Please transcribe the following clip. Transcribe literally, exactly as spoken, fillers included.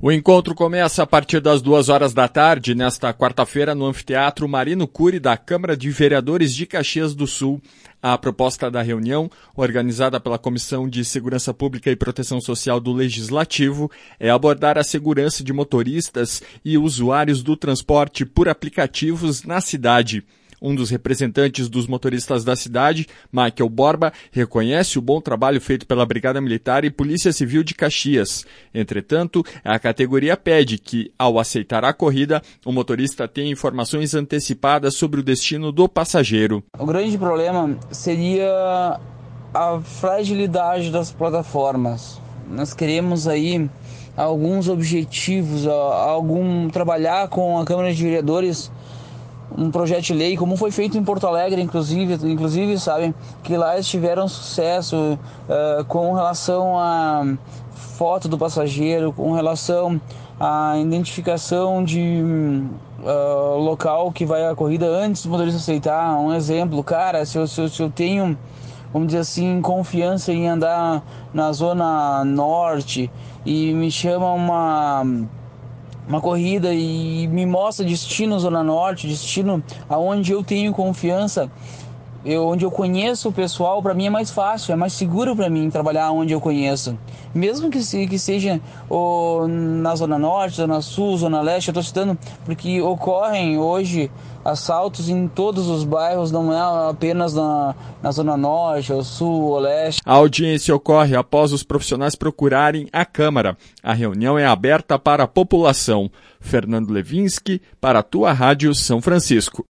O encontro começa a partir das duas horas da tarde, nesta quarta-feira, no Anfiteatro Marino Cury da Câmara de Vereadores de Caxias do Sul. A proposta da reunião, organizada pela Comissão de Segurança Pública e Proteção Social do Legislativo, é abordar a segurança de motoristas e usuários do transporte por aplicativos na cidade. Um dos representantes dos motoristas da cidade, Michael Borba, reconhece o bom trabalho feito pela Brigada Militar e Polícia Civil de Caxias. Entretanto, a categoria pede que, ao aceitar a corrida, o motorista tenha informações antecipadas sobre o destino do passageiro. O grande problema seria a fragilidade das plataformas. Nós queremos aí alguns objetivos, algum trabalhar com a Câmara de Vereadores, um projeto de lei, como foi feito em Porto Alegre, inclusive, inclusive sabem que lá eles tiveram sucesso uh, com relação à foto do passageiro, com relação à identificação de uh, local que vai a corrida antes do motorista aceitar. Um exemplo, cara, se eu, se eu, se eu tenho, vamos dizer assim, confiança em andar na Zona Norte e me chama uma... uma corrida e me mostra destino Zona Norte, destino aonde eu tenho confiança, eu, onde eu conheço o pessoal, para mim é mais fácil, é mais seguro para mim trabalhar onde eu conheço. Mesmo que, se, que seja oh, na Zona Norte, Zona Sul, Zona Leste, eu estou citando porque ocorrem hoje assaltos em todos os bairros, não é apenas na, na Zona Norte, ou Sul, ou Leste. A audiência ocorre após os profissionais procurarem a Câmara. A reunião é aberta para a população. Fernando Levinsky, para a Tua Rádio São Francisco.